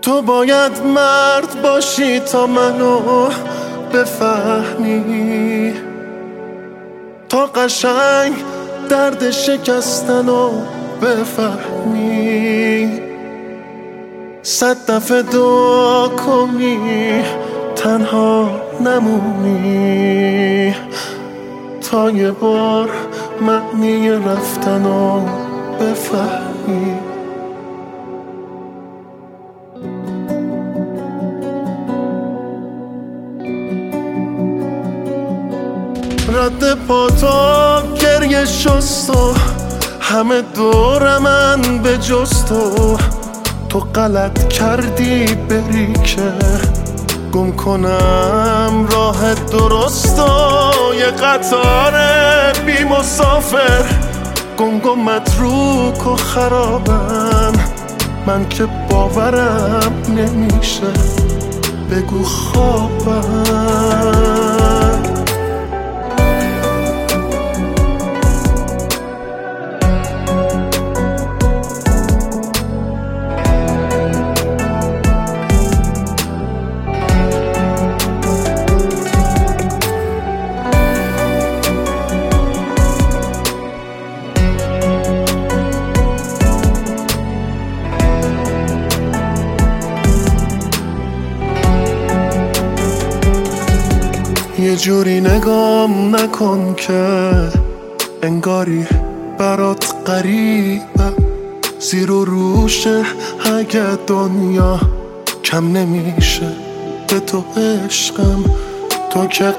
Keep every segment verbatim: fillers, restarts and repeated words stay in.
تو باید مرد باشی تا منو بفهمی، تا قشنگ درد شکستنو بفهمی. صد دفعه دعا کنی تنها نمونی، تا یه بار معنی رفتنو بفهمی. رد پا تا گریه شست و همه دور من به جز تو. تو غلط کردی بری که گم کنم راه درست و یه قطار بی مسافر گم گم متروک و خرابم. من که باورم نمیشه بگو خوابم. یه جوری نگام نکن که انگاری برات غریبه، زیر و روشه اگه دنیا کم نمیشه به تو عشقم. تو که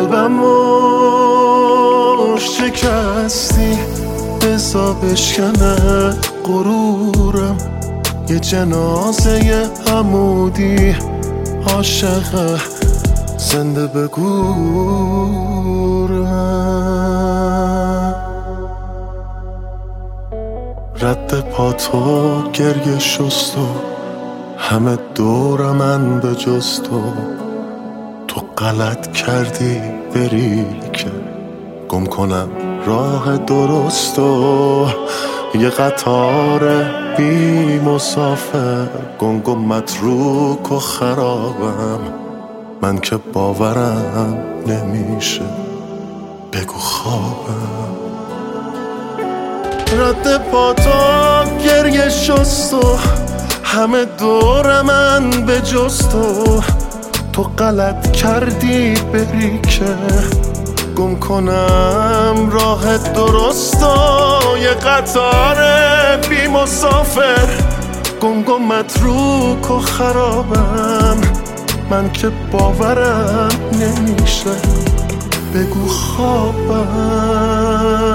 قلبمو شکستی بزا بشکنه غرورم. یه جنازه عمودی عاشقه زنده بگورم. رد پا تو گریه شست و همه دور من به جز تو. تو غلط کردی بری که گم کنم راه درست و یه قطار بی مسافر گم گم متروک و خرابم. من که باورم نمیشه بگو خوابم. رد پا تا گریه شست و همه دور من به جز تو. تو غلط کردی بری که گم کنم راه درست و یه قطار بی مسافر گم گم متروک و خرابم. من که باورم نمیشه بگو خوابم.